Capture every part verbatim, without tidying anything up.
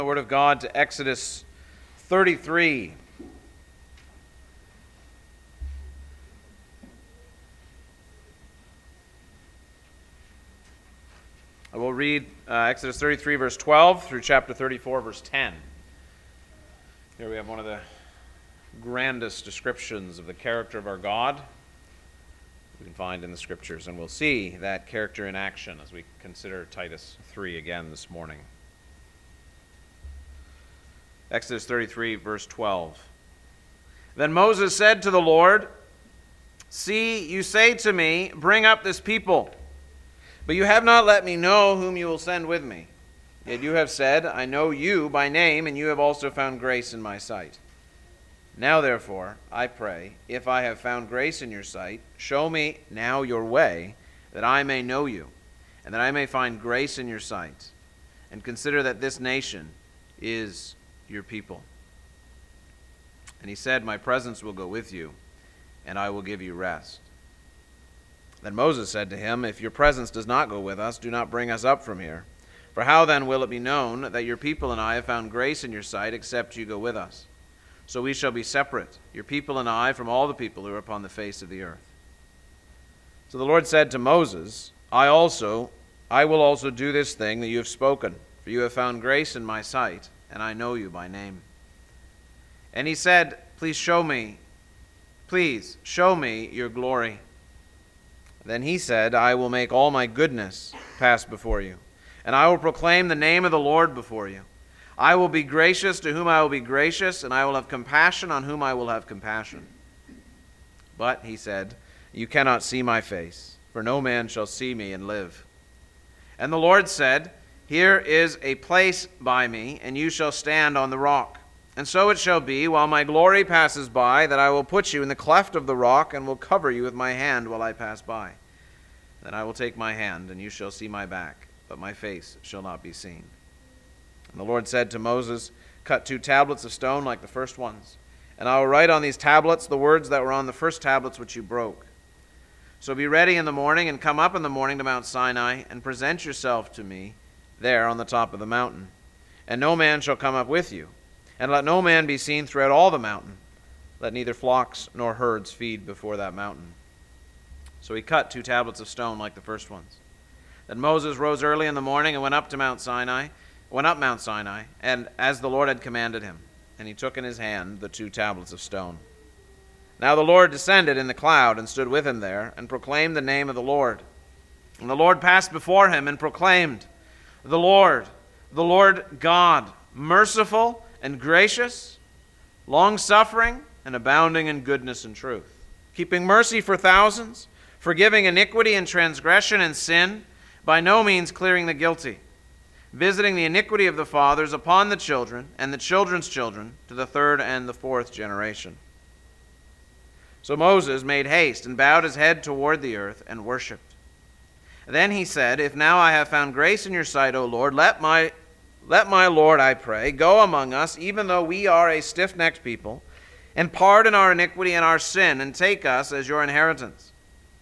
The Word of God to Exodus thirty-three. I will read uh, Exodus thirty-three, verse twelve, through chapter thirty-four, verse ten. Here we have one of the grandest descriptions of the character of our God we can find in the Scriptures, and we'll see that character in action as we consider Titus three again this morning. Exodus thirty-three, verse twelve. Then Moses said to the Lord, "See, you say to me, 'Bring up this people,' but you have not let me know whom you will send with me. Yet you have said, 'I know you by name, and you have also found grace in my sight.' Now therefore, I pray, if I have found grace in your sight, show me now your way, that I may know you, and that I may find grace in your sight. And consider that this nation is your people." And he said, "My presence will go with you, and I will give you rest." Then Moses said to him, "If your presence does not go with us, do not bring us up from here. For how then will it be known that your people and I have found grace in your sight, except you go with us? So we shall be separate, your people and I, from all the people who are upon the face of the earth." So the Lord said to Moses, I also, I will also do this thing that you have spoken, for you have found grace in my sight, and I know you by name." And he said, "Please show me, please show me your glory." Then he said, "I will make all my goodness pass before you, and I will proclaim the name of the Lord before you. I will be gracious to whom I will be gracious, and I will have compassion on whom I will have compassion." But, he said, "You cannot see my face, for no man shall see me and live." And the Lord said, "Here is a place by me, and you shall stand on the rock. And so it shall be, while my glory passes by, that I will put you in the cleft of the rock, and will cover you with my hand while I pass by. Then I will take my hand, and you shall see my back, but my face shall not be seen." And the Lord said to Moses, "Cut two tablets of stone like the first ones, and I will write on these tablets the words that were on the first tablets which you broke. So be ready in the morning, and come up in the morning to Mount Sinai, and present yourself to me there on the top of the mountain. And no man shall come up with you, and let no man be seen throughout all the mountain. Let neither flocks nor herds feed before that mountain." So he cut two tablets of stone like the first ones. Then Moses rose early in the morning and went up to Mount Sinai, went up Mount Sinai, and as the Lord had commanded him, and he took in his hand the two tablets of stone. Now the Lord descended in the cloud and stood with him there, and proclaimed the name of the Lord. And the Lord passed before him and proclaimed, "The Lord, the Lord God, merciful and gracious, long-suffering and abounding in goodness and truth, keeping mercy for thousands, forgiving iniquity and transgression and sin, by no means clearing the guilty, visiting the iniquity of the fathers upon the children and the children's children to the third and the fourth generation." So Moses made haste and bowed his head toward the earth and worshipped. Then he said, "If now I have found grace in your sight, O Lord, let my let my Lord, I pray, go among us, even though we are a stiff-necked people, and pardon our iniquity and our sin, and take us as your inheritance."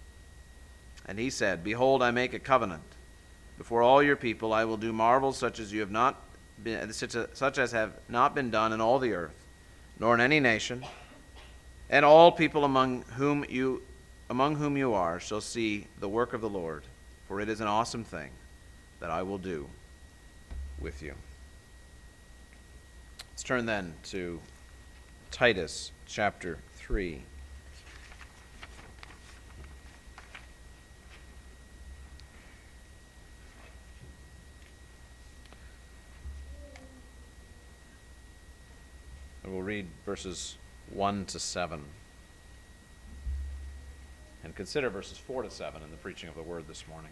And he said, "Behold, I make a covenant. Before all your people I will do marvels such as you have not been, such as have not been done in all the earth, nor in any nation. And all people among whom you among whom you are shall see the work of the Lord, for it is an awesome thing that I will do with you." Let's turn then to Titus chapter three. And we'll read verses one to seven, and consider verses four to seven in the preaching of the word this morning.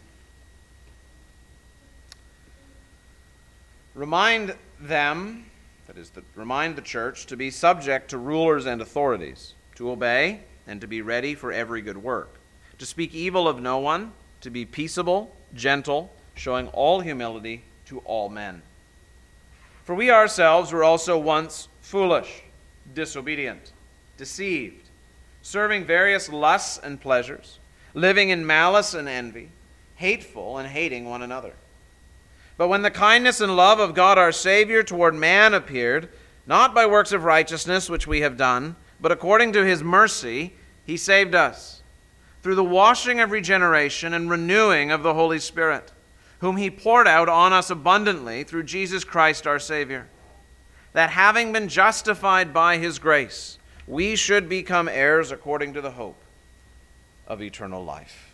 Remind them, that is, the, remind the church, to be subject to rulers and authorities, to obey, and to be ready for every good work, to speak evil of no one, to be peaceable, gentle, showing all humility to all men. For we ourselves were also once foolish, disobedient, deceived, serving various lusts and pleasures, living in malice and envy, hateful and hating one another. But when the kindness and love of God our Savior toward man appeared, not by works of righteousness which we have done, but according to his mercy, he saved us, through the washing of regeneration and renewing of the Holy Spirit, whom he poured out on us abundantly through Jesus Christ our Savior, that having been justified by his grace, we should become heirs according to the hope of eternal life.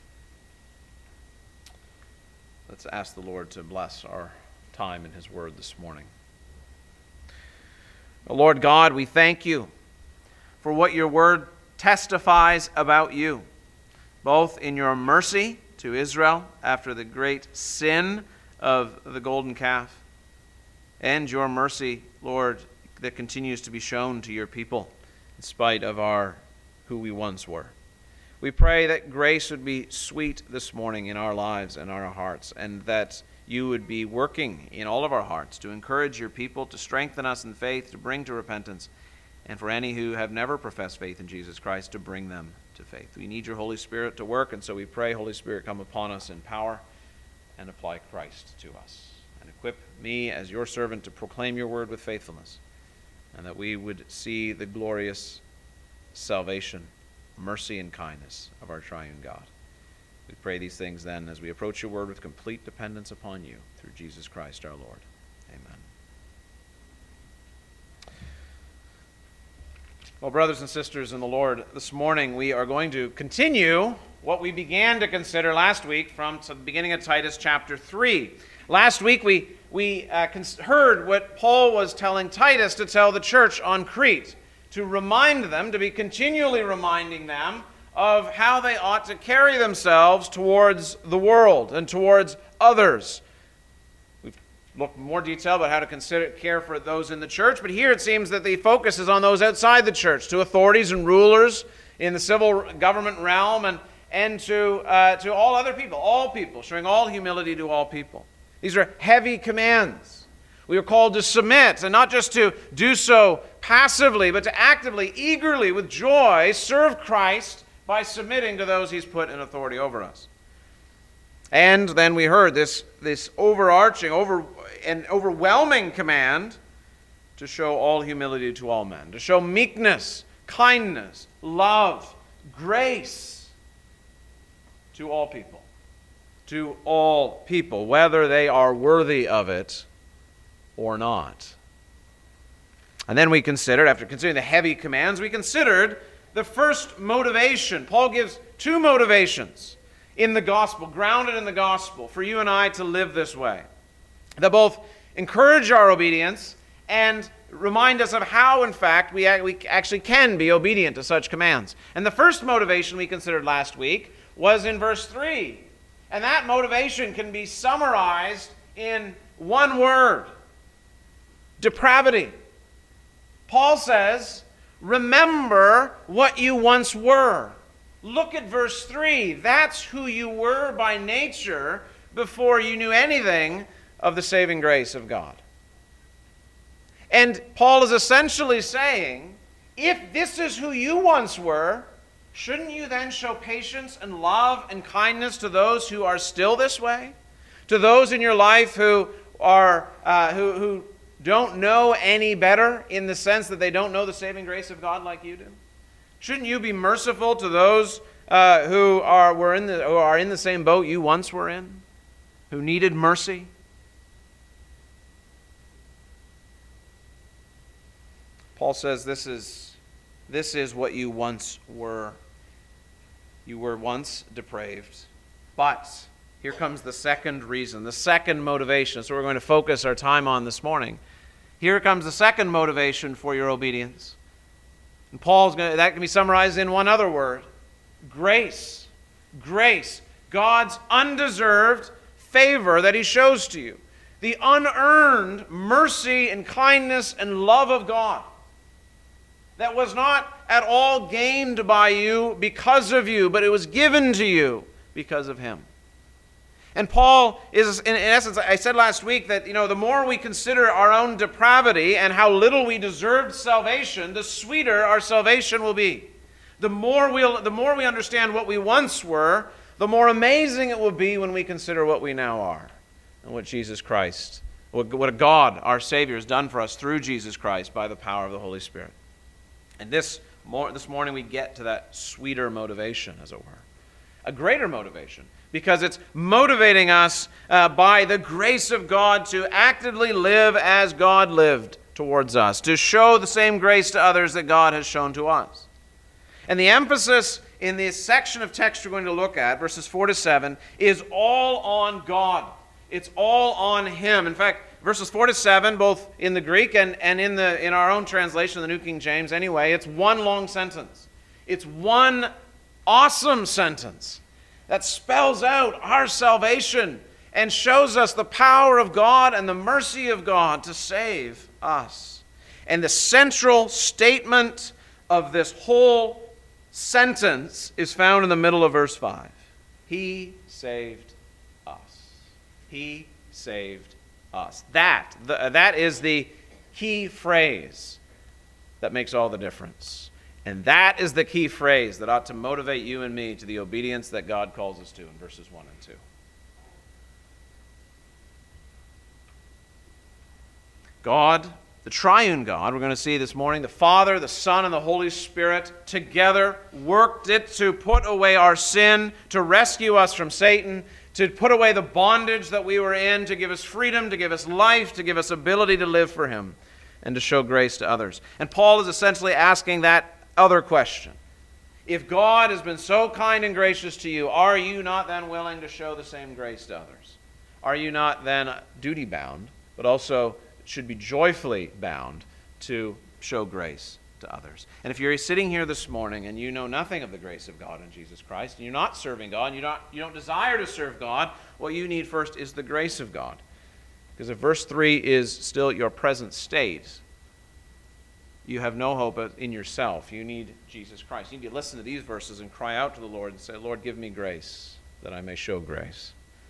Let's ask the Lord to bless our time in his word this morning. Lord God, we thank you for what your word testifies about you, both in your mercy to Israel after the great sin of the golden calf, and your mercy, Lord, that continues to be shown to your people in spite of our who we once were. We pray that grace would be sweet this morning in our lives and our hearts, and that you would be working in all of our hearts to encourage your people, to strengthen us in faith, to bring to repentance, and for any who have never professed faith in Jesus Christ, to bring them to faith. We need your Holy Spirit to work, and so we pray, Holy Spirit, come upon us in power and apply Christ to us. And equip me as your servant to proclaim your word with faithfulness, and that we would see the glorious salvation, mercy, and kindness of our triune God. We pray these things then as we approach your word with complete dependence upon you through Jesus Christ our Lord. Amen. Well, brothers and sisters in the Lord, this morning we are going to continue what we began to consider last week from the beginning of Titus chapter three. Last week we, we uh, heard what Paul was telling Titus to tell the church on Crete, to remind them, to be continually reminding them of how they ought to carry themselves towards the world and towards others. We've looked in more detail about how to consider care for those in the church, but here it seems that the focus is on those outside the church, to authorities and rulers in the civil government realm, and, and to, uh, to all other people, all people, showing all humility to all people. These are heavy commands. We are called to submit, and not just to do so passively, but to actively, eagerly, with joy, serve Christ by submitting to those he's put in authority over us. And then we heard this, this overarching, over, and overwhelming command to show all humility to all men, to show meekness, kindness, love, grace to all people. To all people, whether they are worthy of it or not. And then we considered, after considering the heavy commands, we considered the first motivation. Paul gives two motivations in the gospel, grounded in the gospel, for you and I to live this way, that both encourage our obedience and remind us of how, in fact, we actually can be obedient to such commands. And the first motivation we considered last week was in verse three. And that motivation can be summarized in one word: depravity. Paul says, remember what you once were. Look at verse three. That's who you were by nature before you knew anything of the saving grace of God. And Paul is essentially saying, if this is who you once were, shouldn't you then show patience and love and kindness to those who are still this way? To those in your life who are uh, who, who don't know any better, in the sense that they don't know the saving grace of God like you do? Shouldn't you be merciful to those uh, who are were in the who are in the same boat you once were in, who needed mercy? Paul says this is this is what you once were. You were once depraved. But here comes the second reason, the second motivation. So we're going to focus our time on this morning. Here comes the second motivation for your obedience. And Paul's going to, that can be summarized in one other word: grace. Grace. God's undeserved favor that he shows to you. The unearned mercy and kindness and love of God that was not at all gained by you because of you, but it was given to you because of him. And Paul is, in essence, I said last week that, you know, the more we consider our own depravity and how little we deserved salvation, the sweeter our salvation will be. The more we'll, the more we understand what we once were, the more amazing it will be when we consider what we now are. and what Jesus Christ, what, what God, our Savior, has done for us through Jesus Christ by the power of the Holy Spirit. And this, more, this morning we get to that sweeter motivation, as it were. A greater motivation, because it's motivating us uh, by the grace of God to actively live as God lived towards us, to show the same grace to others that God has shown to us. And the emphasis in this section of text we're going to look at, verses four to seven, is all on God. It's all on Him. In fact, verses four to seven, both in the Greek and, and in, the, in our own translation, the New King James anyway, it's one long sentence. It's one awesome sentence that spells out our salvation and shows us the power of God and the mercy of God to save us. And the central statement of this whole sentence is found in the middle of verse five. He saved us. He saved us. That, the, that is the key phrase that makes all the difference. And that is the key phrase that ought to motivate you and me to the obedience that God calls us to in verses one and two. God, the triune God, we're going to see this morning, the Father, the Son, and the Holy Spirit together worked it to put away our sin, to rescue us from Satan, to put away the bondage that we were in, to give us freedom, to give us life, to give us ability to live for Him, and to show grace to others. And Paul is essentially asking that other question. If God has been so kind and gracious to you, are you not then willing to show the same grace to others? Are you not then duty-bound, but also should be joyfully bound to show grace to others? And if you're sitting here this morning and you know nothing of the grace of God in Jesus Christ, and you're not serving God, and you don't, you don't desire to serve God, what you need first is the grace of God. Because if verse three is still your present state, you have no hope in yourself. You need Jesus Christ. You need to listen to these verses and cry out to the Lord and say, Lord, give me grace that I may show grace.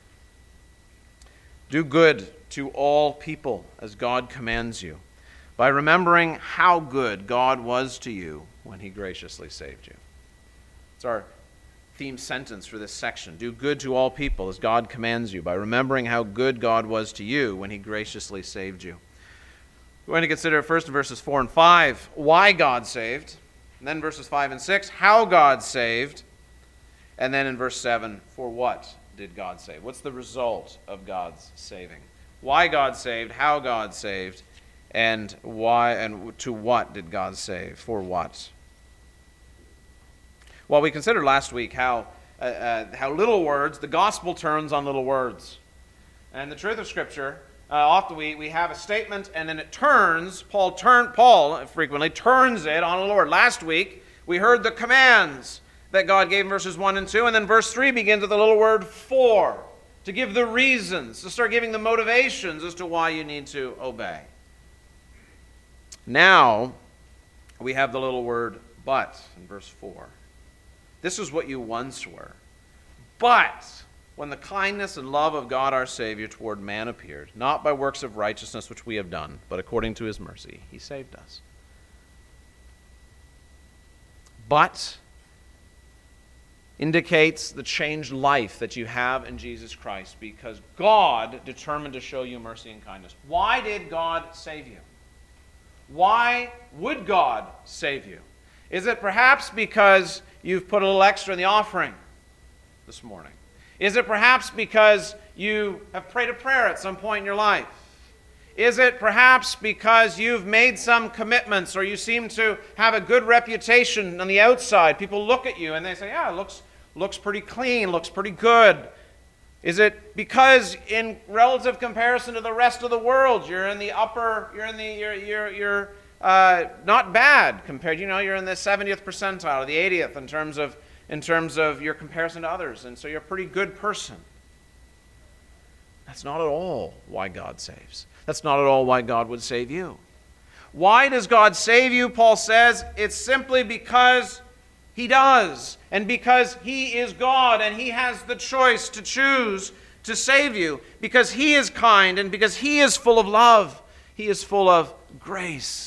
Do good to all people as God commands you, by remembering how good God was to you when He graciously saved you. It's our theme sentence for this section. Do good to all people as God commands you, by remembering how good God was to you when He graciously saved you. We're going to consider first in verses four and five why God saved, and then verses five and six how God saved, and then in verse seven for what did God save? What's the result of God's saving? Why God saved, how God saved, and why and to what did God save? For what? Well, we considered last week how uh, uh, how little words, the gospel turns on little words. And the truth of Scripture, uh, often we, we have a statement and then it turns, Paul turn, Paul frequently turns it on the Lord. Last week we heard the commands that God gave in verses one and two, and then verse three begins with the little word for, to give the reasons, to start giving the motivations as to why you need to obey. Now we have the little word but in verse four. This is what you once were. But when the kindness and love of God our Savior toward man appeared, not by works of righteousness which we have done, but according to His mercy, He saved us. But indicates the changed life that you have in Jesus Christ, because God determined to show you mercy and kindness. Why did God save you? Why would God save you? Is it perhaps because you've put a little extra in the offering this morning? Is it perhaps because you have prayed a prayer at some point in your life? Is it perhaps because you've made some commitments, or you seem to have a good reputation on the outside? People look at you and they say, yeah, it looks, looks pretty clean, looks pretty good. Is it because in relative comparison to the rest of the world, you're in the upper, you're in the, you're, you're, you're uh, not bad compared, you know, you're in the seventieth percentile or the eightieth in terms of, in terms of your comparison to others, and so you're a pretty good person. That's not at all why God saves. That's not at all why God would save you. Why does God save you? Paul says it's simply because He does, and because He is God, and He has the choice to choose to save you, because He is kind, and because He is full of love. He is full of grace.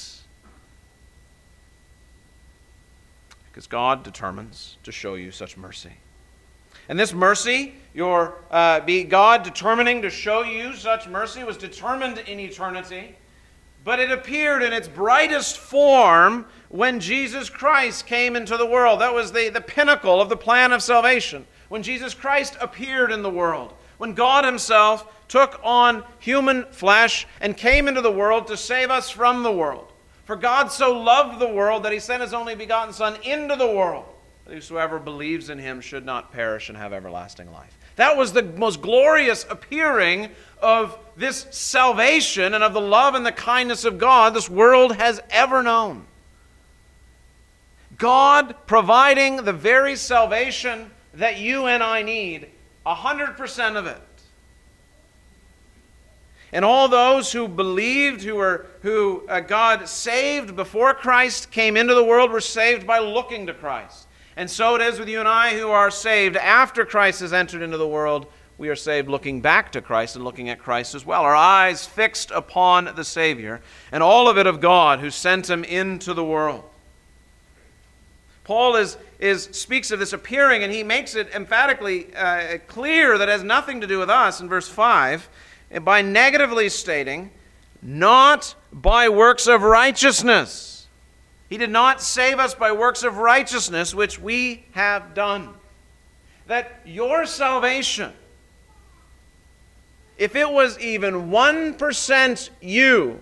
Because God determines to show you such mercy. And this mercy, your uh, be God determining to show you such mercy, was determined in eternity, but it appeared in its brightest form when Jesus Christ came into the world. That was the, the pinnacle of the plan of salvation. When Jesus Christ appeared in the world, when God himself took on human flesh and came into the world to save us from the world. For God so loved the world that he sent his only begotten Son into the world, that whosoever believes in him should not perish and have everlasting life. That was the most glorious appearing of this salvation and of the love and the kindness of God this world has ever known. God providing the very salvation that you and I need, a hundred percent of it. And all those who believed, who were who uh, God saved before Christ came into the world, were saved by looking to Christ. And so it is with you and I who are saved after Christ has entered into the world. We are saved looking back to Christ and looking at Christ as well. Our eyes fixed upon the Savior, and all of it of God who sent him into the world. Paul is, is speaks of this appearing, and he makes it emphatically uh, clear that it has nothing to do with us in verse five, by negatively stating, not by works of righteousness. He did not save us by works of righteousness, which we have done. That your salvation, if it was even one percent you,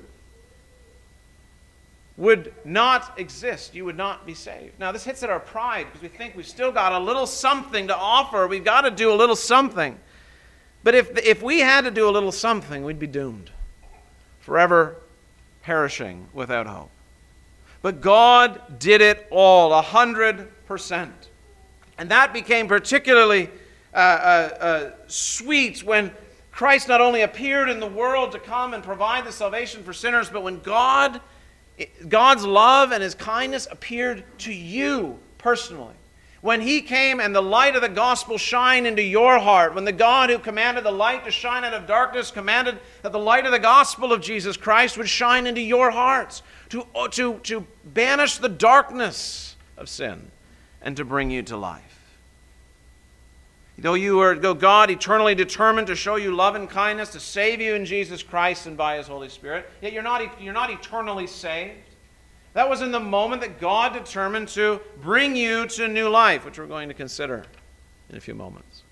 would not exist. You would not be saved. Now, this hits at our pride because we think we've still got a little something to offer. We've got to do a little something. But if, if we had to do a little something, we'd be doomed, forever perishing without hope. But God did it all, a hundred percent. And that became particularly uh, uh, uh, sweet when Christ not only appeared in the world to come and provide the salvation for sinners, but when God God's love and his kindness appeared to you personally. When he came and the light of the gospel shined into your heart, when the God who commanded the light to shine out of darkness commanded that the light of the gospel of Jesus Christ would shine into your hearts to, to, to banish the darkness of sin and to bring you to life. Though you are, though God eternally determined to show you love and kindness, to save you in Jesus Christ and by his Holy Spirit, yet you're not, you're not eternally saved. That was in the moment that God determined to bring you to new life, which we're going to consider in a few moments.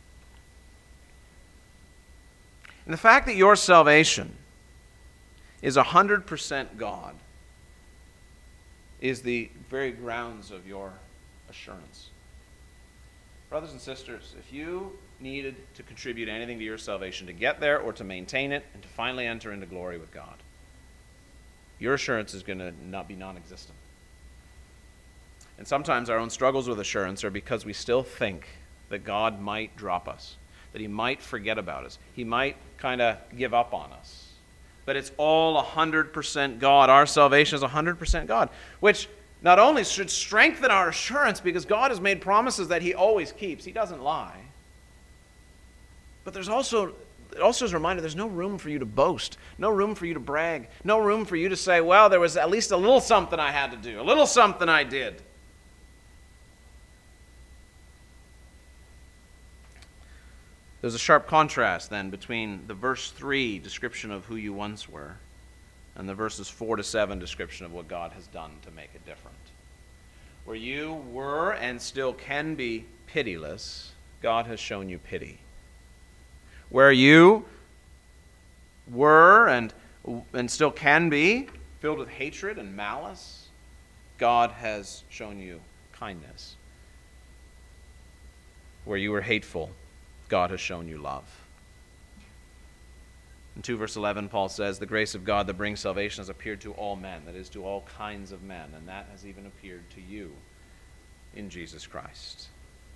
And the fact that your salvation is one hundred percent God is the very grounds of your assurance. Brothers and sisters, if you needed to contribute anything to your salvation, to get there or to maintain it and to finally enter into glory with God, your assurance is going to not be non-existent. And sometimes our own struggles with assurance are because we still think that God might drop us, that he might forget about us, he might kind of give up on us. But it's all one hundred percent God. Our salvation is one hundred percent God, which not only should strengthen our assurance because God has made promises that he always keeps. He doesn't lie. But there's also, it also is a reminder there's no room for you to boast, no room for you to brag, no room for you to say, well, there was at least a little something I had to do, a little something I did. There's a sharp contrast then between the verse three description of who you once were and the verses four to seven description of what God has done to make it different. Where you were and still can be pitiless, God has shown you pity. Where you were and, and still can be filled with hatred and malice, God has shown you kindness. Where you were hateful, God has shown you love. In two verse eleven, Paul says, the grace of God that brings salvation has appeared to all men, that is, to all kinds of men, and that has even appeared to you in Jesus Christ.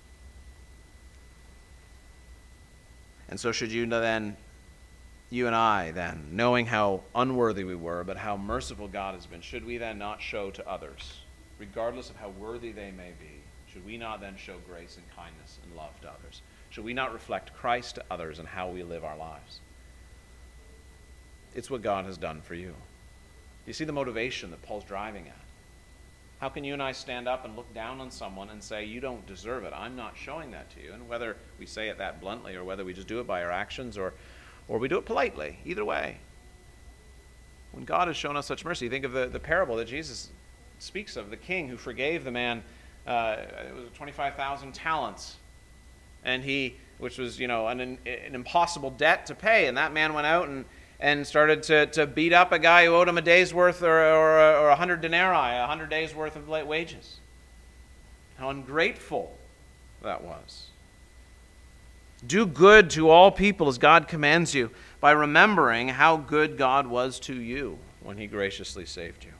And so should you then, you and I then, knowing how unworthy we were, but how merciful God has been, should we then not show to others, regardless of how worthy they may be, should we not then show grace and kindness and love to others? Should we not reflect Christ to others in how we live our lives? It's what God has done for you. You see the motivation that Paul's driving at. How can you and I stand up and look down on someone and say, you don't deserve it, I'm not showing that to you? And whether we say it that bluntly or whether we just do it by our actions or, or we do it politely, either way. When God has shown us such mercy, think of the, the parable that Jesus speaks of, the king who forgave the man, uh, it was twenty-five thousand talents, and he, which was, you know, an, an impossible debt to pay, and that man went out and and started to, to beat up a guy who owed him a day's worth or, or, or a hundred denarii, a hundred days' worth of late wages. How ungrateful that was. Do good to all people as God commands you, by remembering how good God was to you when he graciously saved you.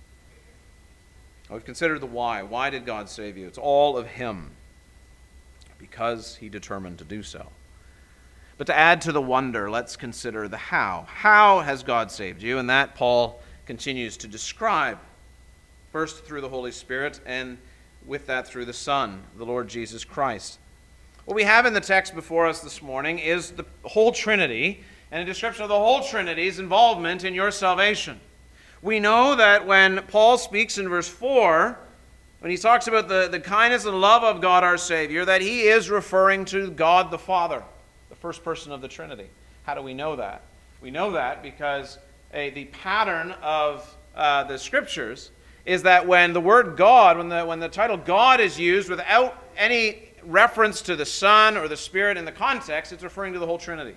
We've considered the why. Why did God save you? It's all of him, because he determined to do so. But to add to the wonder, let's consider the how. How has God saved you? And that Paul continues to describe, first through the Holy Spirit, and with that through the Son, the Lord Jesus Christ. What we have in the text before us this morning is the whole Trinity, and a description of the whole Trinity's involvement in your salvation. We know that when Paul speaks in verse four, when he talks about the, the kindness and love of God our Savior, that he is referring to God the Father, the first person of the Trinity. How do we know that? We know that because uh, the pattern of uh, the Scriptures is that when the word God, when the, when the title God is used without any reference to the Son or the Spirit in the context, it's referring to the whole Trinity.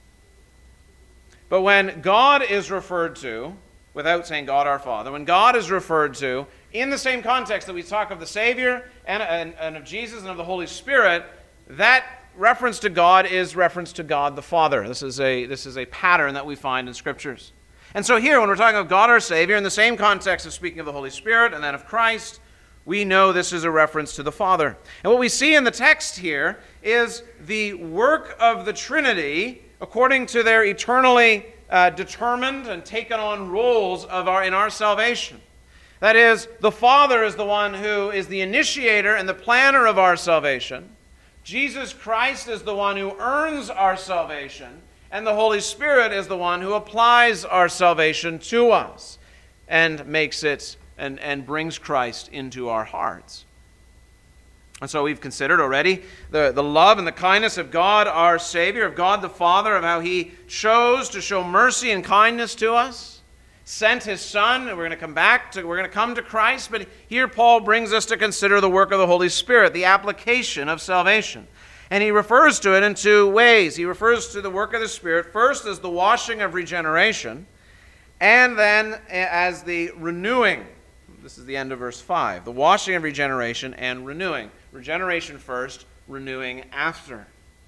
But when God is referred to, without saying God our Father, when God is referred to in the same context that we talk of the Savior and, and, and of Jesus and of the Holy Spirit, that reference to God is reference to God the Father. This is a, this is a pattern that we find in Scriptures. And so here, when we're talking of God our Savior, in the same context of speaking of the Holy Spirit and then of Christ, we know this is a reference to the Father. And what we see in the text here is the work of the Trinity according to their eternally uh, determined and taken on roles of our, in our salvation. That is, the Father is the one who is the initiator and the planner of our salvation. Jesus Christ is the one who earns our salvation. And the Holy Spirit is the one who applies our salvation to us and makes it and, and brings Christ into our hearts. And so we've considered already the, the love and the kindness of God, our Savior, of God the Father, of how he chose to show mercy and kindness to us, sent his Son, and we're going to come back to, we're going to come to Christ, but here Paul brings us to consider the work of the Holy Spirit, the application of salvation. And he refers to it in two ways. He refers to the work of the Spirit first as the washing of regeneration, and then as the renewing. This is the end of verse five. The washing of regeneration and renewing. Regeneration first, renewing after.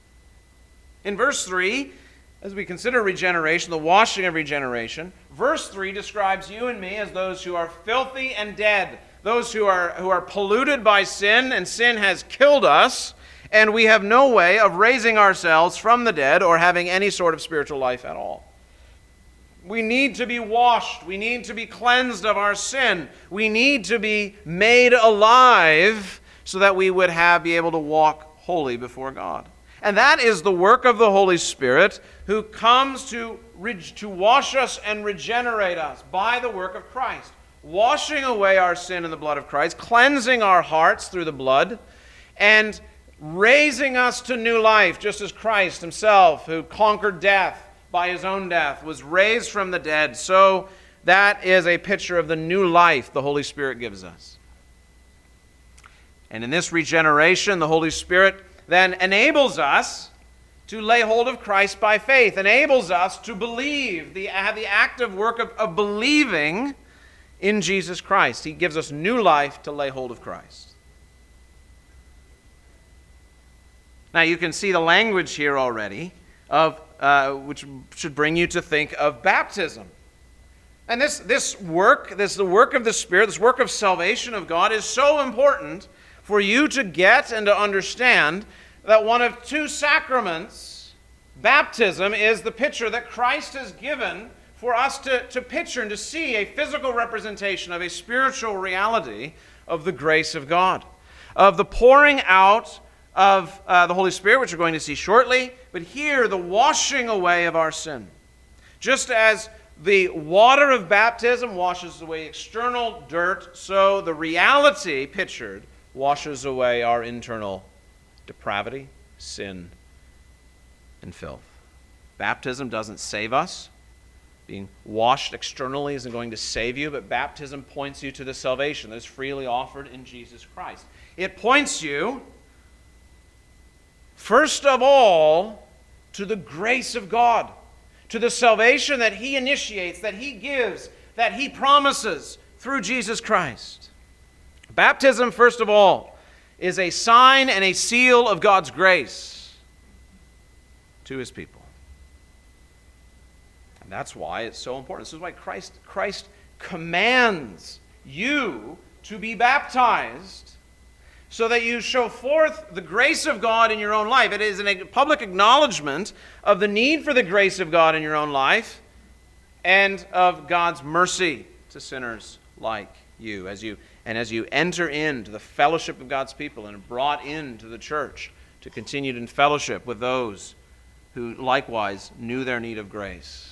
In verse three, as we consider regeneration, the washing of regeneration, verse three describes you and me as those who are filthy and dead, those who are, who are polluted by sin, and sin has killed us, and we have no way of raising ourselves from the dead or having any sort of spiritual life at all. We need to be washed. We need to be cleansed of our sin. We need to be made alive so that we would have be able to walk holy before God. And that is the work of the Holy Spirit, who comes to, to wash us and regenerate us by the work of Christ, washing away our sin in the blood of Christ, cleansing our hearts through the blood, and raising us to new life, just as Christ himself, who conquered death by his own death, was raised from the dead. So that is a picture of the new life the Holy Spirit gives us. And in this regeneration, the Holy Spirit then enables us to lay hold of Christ by faith, enables us to believe, the, have the active work of, of believing in Jesus Christ. He gives us new life to lay hold of Christ. Now you can see the language here already, of uh, which should bring you to think of baptism. And this, this work, this the work of the Spirit, this work of salvation of God is so important for you to get and to understand that one of two sacraments, baptism, is the picture that Christ has given for us to, to picture and to see a physical representation of a spiritual reality of the grace of God, of the pouring out of uh, the Holy Spirit, which we're going to see shortly, but here the washing away of our sin. Just as the water of baptism washes away external dirt, so the reality pictured washes away our internal depravity, sin, and filth. Baptism doesn't save us. Being washed externally isn't going to save you, but baptism points you to the salvation that is freely offered in Jesus Christ. It points you, first of all, to the grace of God, to the salvation that He initiates, that He gives, that He promises through Jesus Christ. Baptism, first of all, is a sign and a seal of God's grace to His people. And that's why it's so important. This is why Christ, Christ commands you to be baptized so that you show forth the grace of God in your own life. It is a public acknowledgement of the need for the grace of God in your own life and of God's mercy to sinners like you as you and as you enter into the fellowship of God's people and are brought into the church to continue in fellowship with those who likewise knew their need of grace.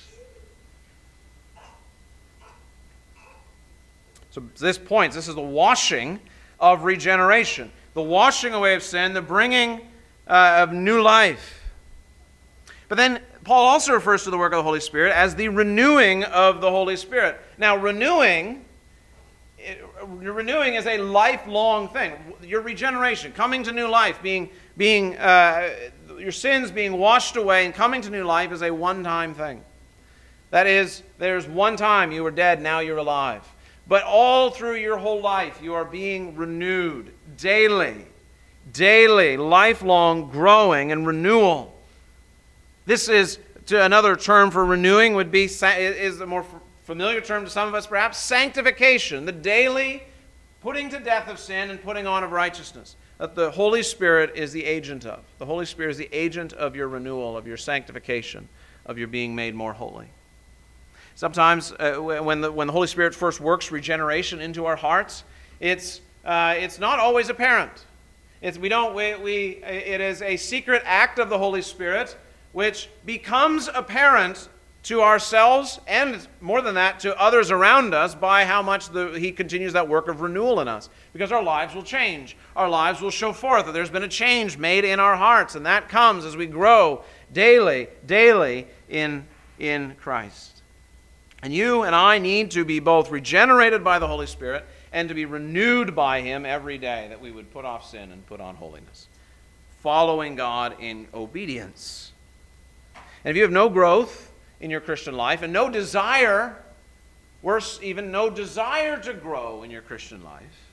So this points, this is the washing of regeneration, the washing away of sin, the bringing uh, of new life. But then Paul also refers to the work of the Holy Spirit as the renewing of the Holy Spirit. Now, renewing, it, renewing is a lifelong thing. Your regeneration, coming to new life, being, being uh, your sins being washed away and coming to new life is a one-time thing. That is, there's one time you were dead, now you're alive. But all through your whole life, you are being renewed daily, daily, lifelong growing and renewal. This is, to another term for renewing would be, is a more familiar term to some of us perhaps, sanctification, the daily putting to death of sin and putting on of righteousness, that the Holy Spirit is the agent of. The Holy Spirit is the agent of your renewal, of your sanctification, of your being made more holy. Sometimes uh, when, the, when the Holy Spirit first works regeneration into our hearts, it's, uh, it's not always apparent. It's, we don't, we, we, it is a secret act of the Holy Spirit which becomes apparent to ourselves and, more than that, to others around us by how much the, He continues that work of renewal in us. Because our lives will change. Our lives will show forth that there's been a change made in our hearts, and that comes as we grow daily, daily in, in Christ. And you and I need to be both regenerated by the Holy Spirit and to be renewed by Him every day, that we would put off sin and put on holiness, following God in obedience. And if you have no growth in your Christian life and no desire, worse even, no desire to grow in your Christian life,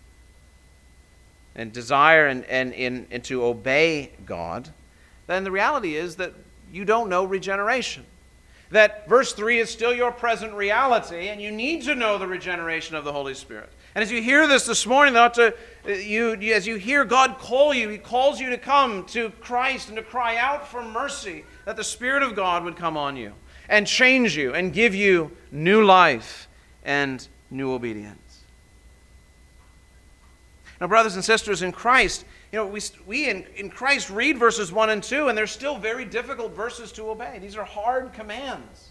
and desire and, and, and, and to obey God, then the reality is that you don't know regeneration. That verse three is still your present reality, and you need to know the regeneration of the Holy Spirit. And as you hear this this morning, ought to, you, as you hear God call you, He calls you to come to Christ and to cry out for mercy, that the Spirit of God would come on you and change you and give you new life and new obedience. Now, brothers and sisters in Christ, you know, we, we in, in Christ read verses one and two, and they're still very difficult verses to obey. These are hard commands.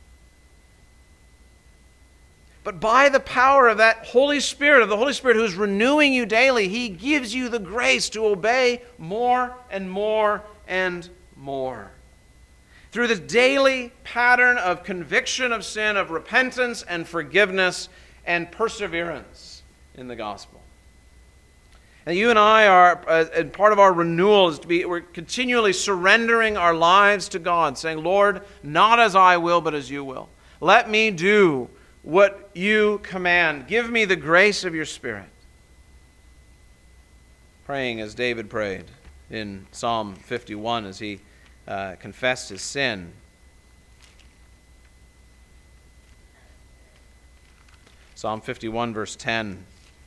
But by the power of that Holy Spirit, of the Holy Spirit who is renewing you daily, He gives you the grace to obey more and more and more. Through this daily pattern of conviction of sin, of repentance and forgiveness and perseverance in the gospel. And you and I are, uh, and part of our renewal is to be, we're continually surrendering our lives to God, saying, Lord, not as I will, but as you will. Let me do what you command. Give me the grace of your Spirit. Praying as David prayed in Psalm fifty-one as he uh, confessed his sin. Psalm fifty-one, verse ten.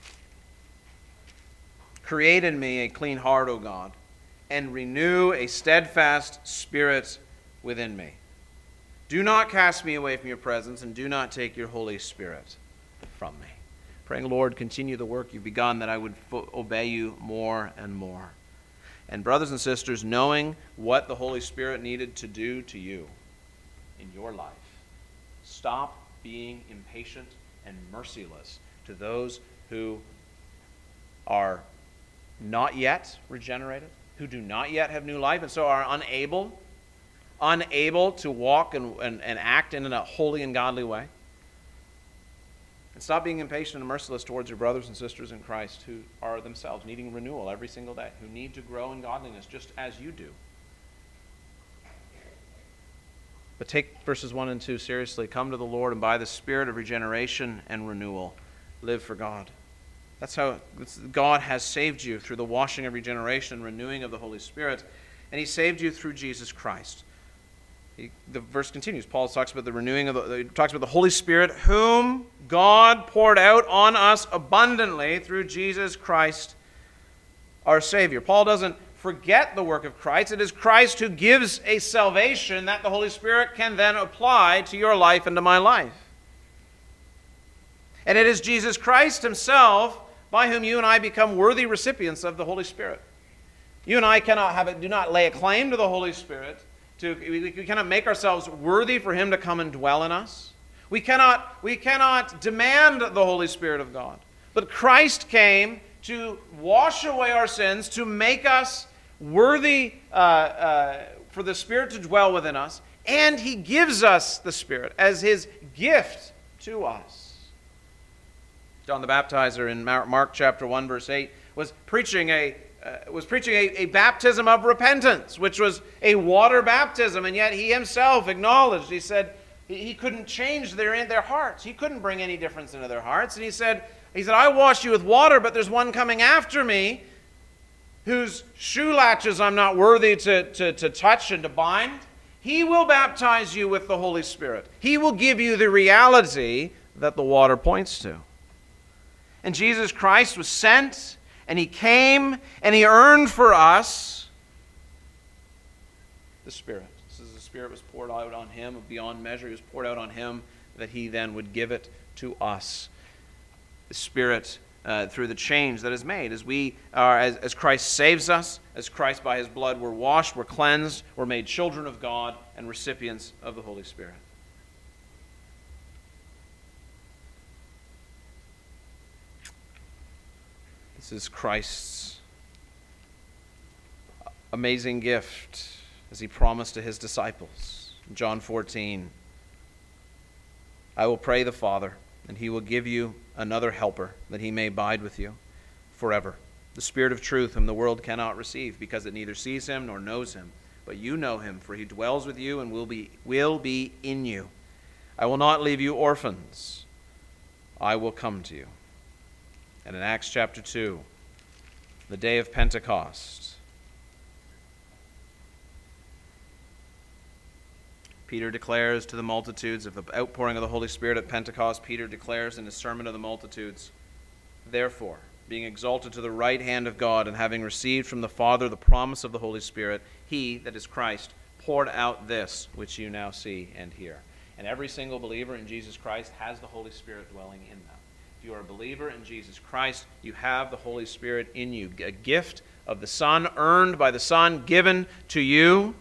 Create in me a clean heart, O God, and renew a steadfast spirit within me. Do not cast me away from your presence, and do not take your Holy Spirit from me. Praying, Lord, continue the work you've begun, that I would fo- obey you more and more. And brothers and sisters, knowing what the Holy Spirit needed to do to you in your life, Stop being impatient and merciless to those who are not yet regenerated, who do not yet have new life, and so are unable, unable to walk and, and, and act in a holy and godly way. And stop being impatient and merciless towards your brothers and sisters in Christ who are themselves needing renewal every single day, who need to grow in godliness just as you do. But take verses one and two seriously. Come to the Lord, and by the Spirit of regeneration and renewal, live for God. That's how God has saved you, through the washing of regeneration and renewing of the Holy Spirit. And he saved you through Jesus Christ. He, the verse continues. Paul talks about the renewing of the, he talks about the Holy Spirit, whom God poured out on us abundantly through Jesus Christ, our Savior. Paul doesn't forget the work of Christ. It is Christ who gives a salvation that the Holy Spirit can then apply to your life and to my life. And it is Jesus Christ himself by whom you and I become worthy recipients of the Holy Spirit. You and I cannot have it, do not lay a claim to the Holy Spirit. To, we, we cannot make ourselves worthy for him to come and dwell in us. We cannot, we cannot demand the Holy Spirit of God. But Christ came to wash away our sins, to make us worthy uh, uh, for the Spirit to dwell within us, and he gives us the Spirit as his gift to us. John the Baptizer in Mark chapter one, verse eight, was preaching a uh, was preaching a, a baptism of repentance, which was a water baptism, and yet he himself acknowledged, he said he, he couldn't change their their hearts. He couldn't bring any difference into their hearts, and he said, he said, I wash you with water, but there's one coming after me, whose shoe latches I'm not worthy to, to, to touch and to bind. He will baptize you with the Holy Spirit. He will give you the reality that the water points to. And Jesus Christ was sent, and he came, and he earned for us the Spirit. This is the Spirit was poured out on him beyond measure. He was poured out on him that he then would give it to us. The Spirit Uh, through the change that is made as we are, as, as Christ saves us, as Christ by his blood we're washed, we're cleansed, we're made children of God and recipients of the Holy Spirit. This is Christ's amazing gift as he promised to his disciples. In John fourteen, I will pray the Father, and he will give you another helper, that he may abide with you forever. The Spirit of truth, whom the world cannot receive, because it neither sees him nor knows him. But you know him, for he dwells with you and will be, will be in you. I will not leave you orphans. I will come to you. And in Acts chapter two, the day of Pentecost, Peter declares to the multitudes of the outpouring of the Holy Spirit at Pentecost. Peter declares in his sermon to the multitudes, therefore, being exalted to the right hand of God, and having received from the Father the promise of the Holy Spirit, he, that is Christ, poured out this which you now see and hear. And every single believer in Jesus Christ has the Holy Spirit dwelling in them. If you are a believer in Jesus Christ, you have the Holy Spirit in you, a gift of the Son, earned by the Son, given to you,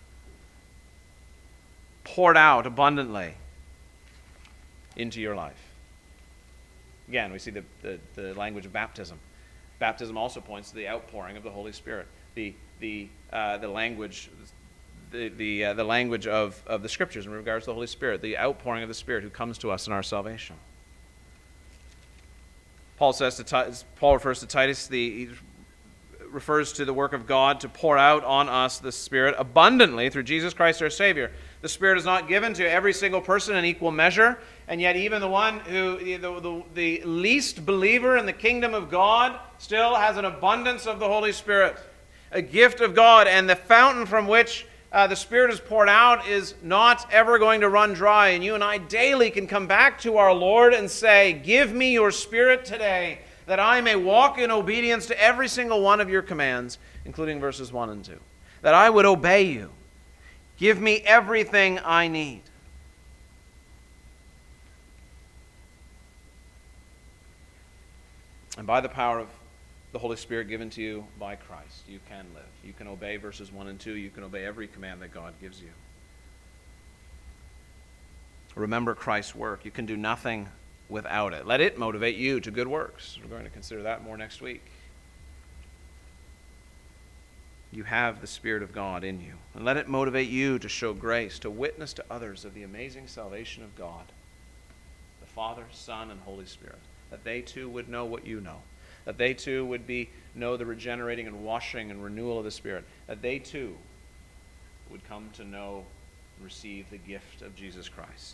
poured out abundantly into your life. Again, we see the, the, the language of baptism. Baptism also points to the outpouring of the Holy Spirit. The the uh, the language the the uh, the language of, of the Scriptures in regards to the Holy Spirit, the outpouring of the Spirit who comes to us in our salvation. Paul says to Paul refers to Titus, the he refers to the work of God to pour out on us the Spirit abundantly through Jesus Christ our Savior. The Spirit is not given to every single person in equal measure, and yet even the one who, the, the, the least believer in the kingdom of God, still has an abundance of the Holy Spirit, a gift of God, and the fountain from which uh, the Spirit is poured out is not ever going to run dry. And you and I daily can come back to our Lord and say, give me your Spirit today, that I may walk in obedience to every single one of your commands, including verses one and two, that I would obey you. Give me everything I need. And by the power of the Holy Spirit given to you by Christ, you can live. You can obey verses one and two. You can obey every command that God gives you. Remember Christ's work. You can do nothing without it. Let it motivate you to good works. We're going to consider that more next week. You have the Spirit of God in you. And let it motivate you to show grace, to witness to others of the amazing salvation of God, the Father, Son, and Holy Spirit, that they too would know what you know, that they too would be know the regenerating and washing and renewal of the Spirit, that they too would come to know and receive the gift of Jesus Christ.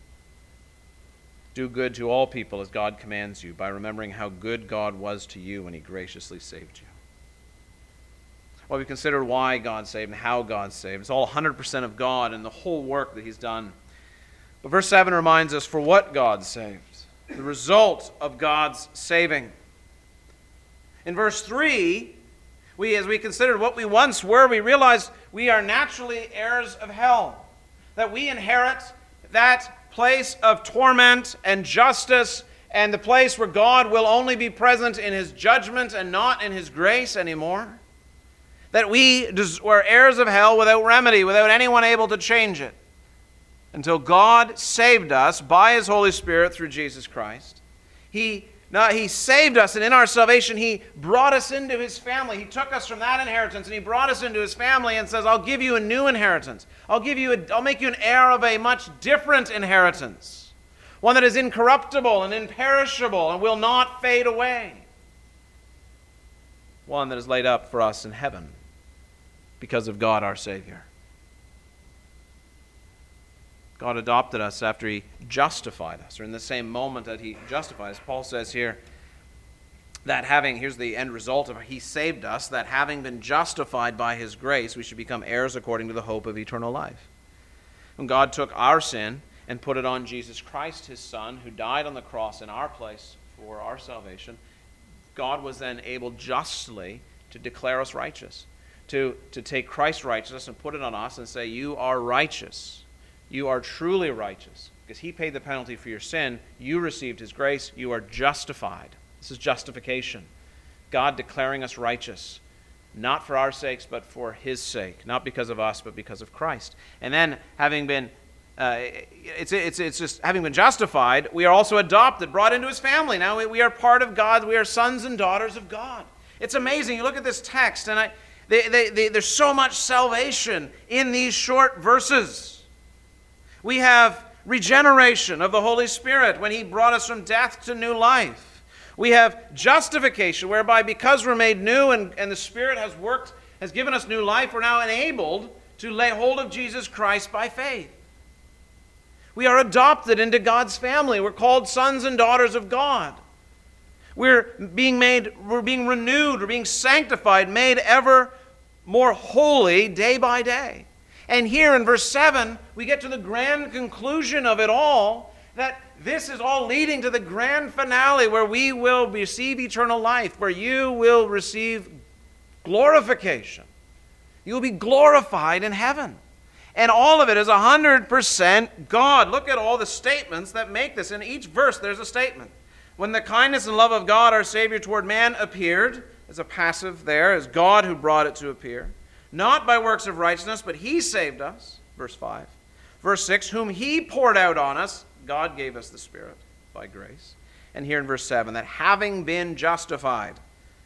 Do good to all people as God commands you, by remembering how good God was to you when he graciously saved you. Well, we've considered why God saved and how God saved. It's all one hundred percent of God and the whole work that he's done. But verse seven reminds us for what God saved, the result of God's saving. In verse three, we, as we considered what we once were, we realized we are naturally heirs of hell, that we inherit that place of torment and justice and the place where God will only be present in his judgment and not in his grace anymore. That we were heirs of hell without remedy, without anyone able to change it, until God saved us by his Holy Spirit through Jesus Christ. He, not, he saved us, and in our salvation, he brought us into his family. He took us from that inheritance, and he brought us into his family and says, I'll give you a new inheritance. I'll, give you a, I'll make you an heir of a much different inheritance, one that is incorruptible and imperishable and will not fade away, one that is laid up for us in heaven, because of God our Savior. God adopted us after he justified us, or in the same moment that he justified us. Paul says here that having, here's the end result of it, he saved us, that having been justified by his grace, we should become heirs according to the hope of eternal life. When God took our sin and put it on Jesus Christ, his Son, who died on the cross in our place for our salvation, God was then able justly to declare us righteous. To, to take Christ's righteousness and put it on us and say, you are righteous. You are truly righteous. Because he paid the penalty for your sin. You received his grace. You are justified. This is justification. God declaring us righteous. Not for our sakes, but for his sake. Not because of us, but because of Christ. And then, having been, uh, it's, it's, it's just, having been justified, we are also adopted, brought into his family. Now we, we are part of God. We are sons and daughters of God. It's amazing. You look at this text, and I... They, they, they, there's so much salvation in these short verses. We have regeneration of the Holy Spirit when he brought us from death to new life. We have justification, whereby because we're made new and, and the Spirit has worked, has given us new life, we're now enabled to lay hold of Jesus Christ by faith. We are adopted into God's family. We're called sons and daughters of God. We're being made, we're being renewed, we're being sanctified, made ever more holy day by day. And here in verse seven, we get to the grand conclusion of it all, that this is all leading to the grand finale where we will receive eternal life, where you will receive glorification. You will be glorified in heaven. And all of it is one hundred percent God. Look at all the statements that make this. In each verse, there's a statement. When the kindness and love of God, our Savior, toward man appeared, as a passive there, as God who brought it to appear, not by works of righteousness, but he saved us, verse five. Verse six, whom he poured out on us, God gave us the Spirit by grace. And here in verse seven, that having been justified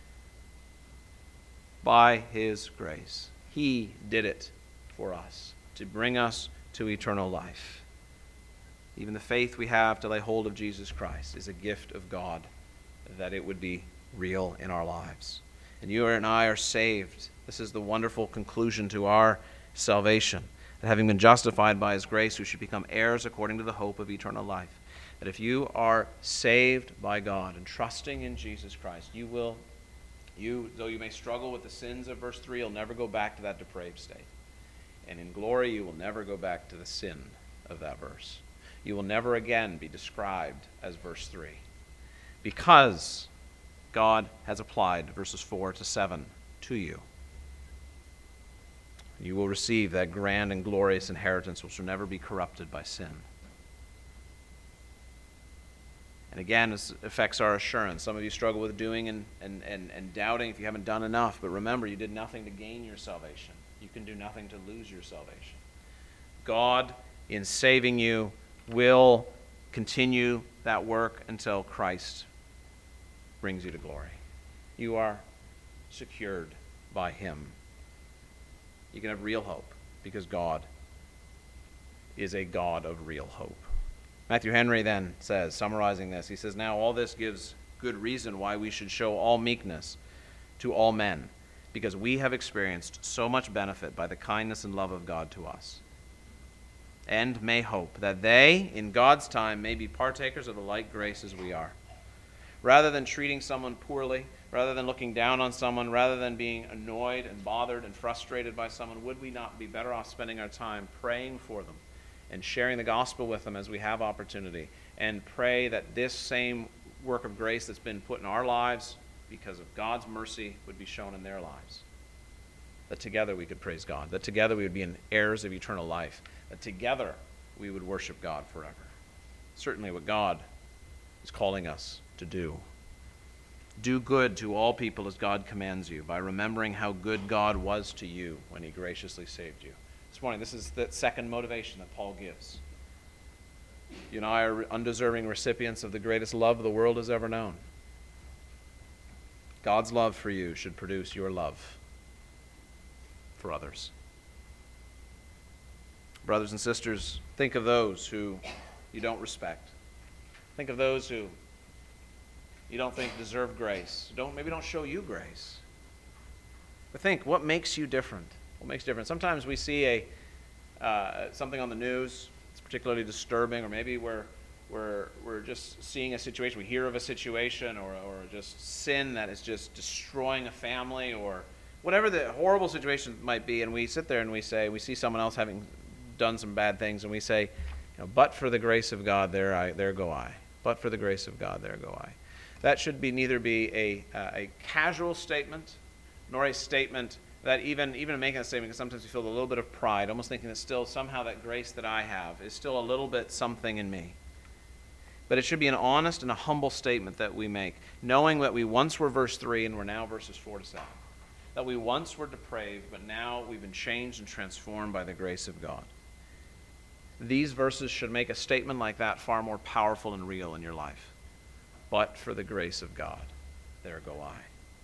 by his grace, he did it for us, to bring us to eternal life. Even the faith we have to lay hold of Jesus Christ is a gift of God, that it would be real in our lives. And you and I are saved. This is the wonderful conclusion to our salvation, that having been justified by his grace, we should become heirs according to the hope of eternal life. That if you are saved by God and trusting in Jesus Christ, you will, you though you may struggle with the sins of verse three, you'll never go back to that depraved state. And in glory, you will never go back to the sin of that verse. You will never again be described as verse three, because God has applied verses four to seven to you. You will receive that grand and glorious inheritance which will never be corrupted by sin. And again, this affects our assurance. Some of you struggle with doing and, and, and, and doubting if you haven't done enough. But remember, you did nothing to gain your salvation. You can do nothing to lose your salvation. God, in saving you, will continue that work until Christ brings you to glory. You are secured by him. You can have real hope because God is a God of real hope. Matthew Henry then says, summarizing this, he says, now all this gives good reason why we should show all meekness to all men, because we have experienced so much benefit by the kindness and love of God to us, and may hope that they, in God's time, may be partakers of the like grace as we are. Rather than treating someone poorly, rather than looking down on someone, rather than being annoyed and bothered and frustrated by someone, would we not be better off spending our time praying for them and sharing the gospel with them as we have opportunity, and pray that this same work of grace that's been put in our lives because of God's mercy would be shown in their lives? That together we could praise God, that together we would be heirs of eternal life, that together we would worship God forever. Certainly what God is calling us to do. Do good to all people as God commands you, by remembering how good God was to you when he graciously saved you. This morning, this is the second motivation that Paul gives. You and I are undeserving recipients of the greatest love the world has ever known. God's love for you should produce your love for others. Brothers and sisters, think of those who you don't respect. Think of those who you don't think deserve grace. Don't maybe don't show you grace. But think, what makes you different? What makes you different? Sometimes we see a uh, something on the news. It's particularly disturbing, or maybe we're we're we're just seeing a situation. We hear of a situation, or or just sin that is just destroying a family, or whatever the horrible situation might be. And we sit there and we say, we see someone else having done some bad things, and we say, you know, but for the grace of God, there I there go I. But for the grace of God, there go I. That should be neither be a uh, a casual statement, nor a statement that even even making a statement, because sometimes we feel a little bit of pride, almost thinking that still somehow that grace that I have is still a little bit something in me. But it should be an honest and a humble statement that we make, knowing that we once were verse three and we're now verses four to seven. That we once were depraved, but now we've been changed and transformed by the grace of God. These verses should make a statement like that far more powerful and real in your life. But for the grace of God, there go I.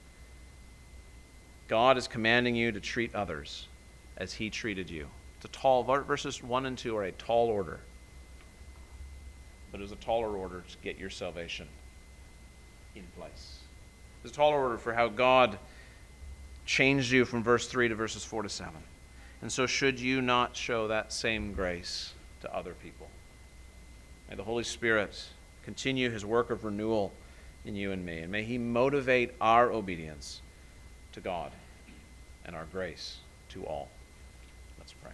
God is commanding you to treat others as he treated you. It's a tall, verses one and two are a tall order. But it was a taller order to get your salvation in place. It's a taller order for how God changed you from verse three to verses four to seven. And so should you not show that same grace to other people? May the Holy Spirit continue his work of renewal in you and me. And may he motivate our obedience to God and our grace to all. Let's pray.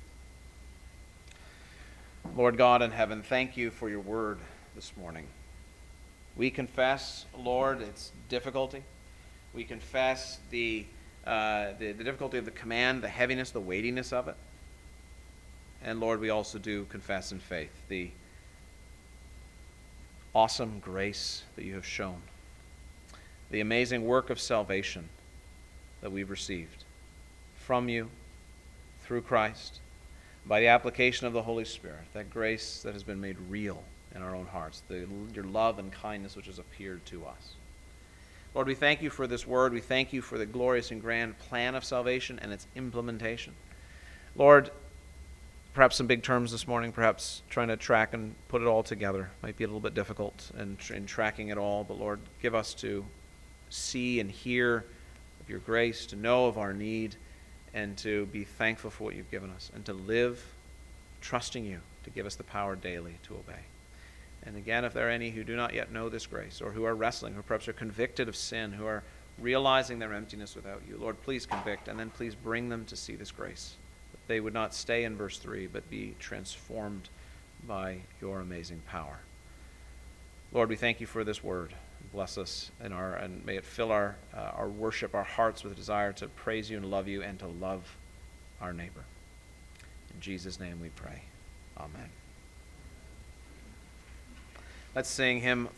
Lord God in heaven, thank you for your word this morning. We confess, Lord, its difficulty. We confess the, uh, the, the difficulty of the command, the heaviness, the weightiness of it. And Lord, we also do confess in faith the awesome grace that you have shown, the amazing work of salvation that we've received from you through Christ, by the application of the Holy Spirit, that grace that has been made real in our own hearts, the, your love and kindness which has appeared to us. Lord, we thank you for this word. We thank you for the glorious and grand plan of salvation and its implementation. Lord, perhaps some big terms this morning, perhaps trying to track and put it all together might be a little bit difficult in, in tracking it all, but Lord, give us to see and hear of your grace, to know of our need, and to be thankful for what you've given us, and to live trusting you to give us the power daily to obey. And again, if there are any who do not yet know this grace, or who are wrestling, who perhaps are convicted of sin, who are realizing their emptiness without you, Lord, please convict, and then please bring them to see this grace. They would not stay in verse three, but be transformed by your amazing power. Lord, we thank you for this word. Bless us in our, and may it fill our, uh, our worship, our hearts with a desire to praise you and love you and to love our neighbor. In Jesus' name we pray. Amen. Let's sing hymn